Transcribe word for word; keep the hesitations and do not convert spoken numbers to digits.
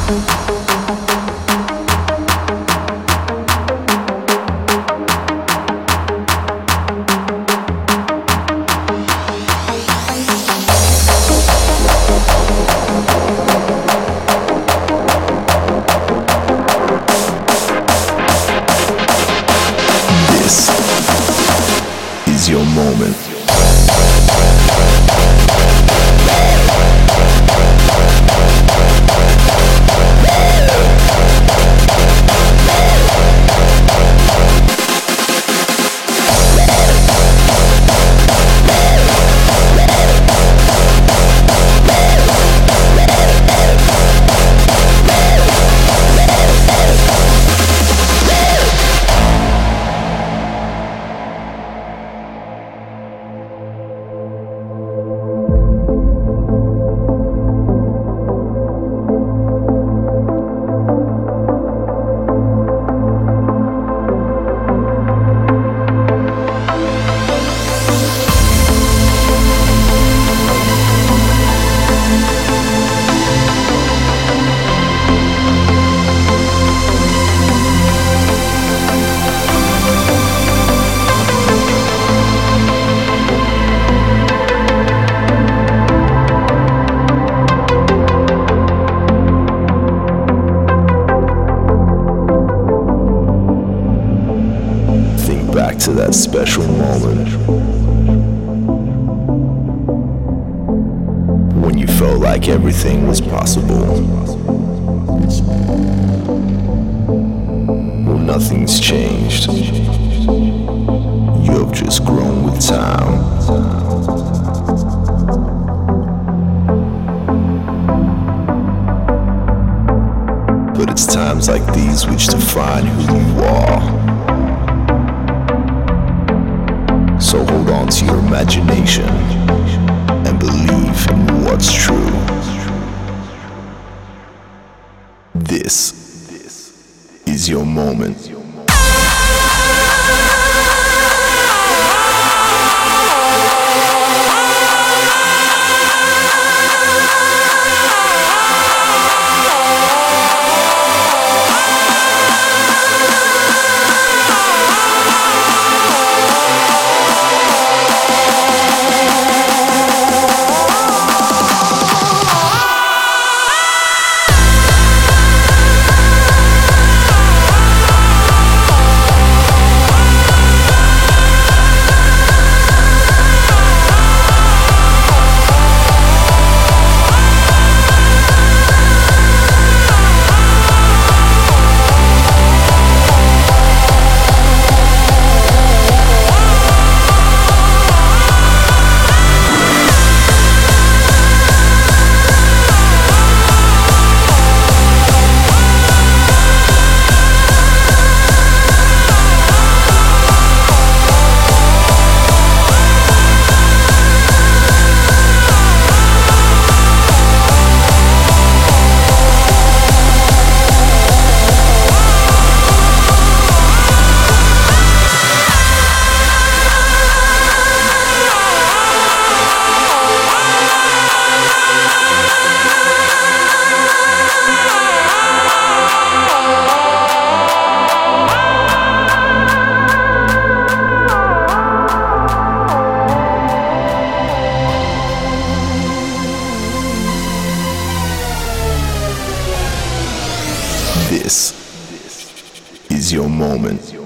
Is your moment. Back to that special moment when you felt like everything was possible. Well, nothing's changed. You have just grown with time. But it's times like these which define who you are. So hold on to your imagination and believe in what's true. This is your moment. This is your moment.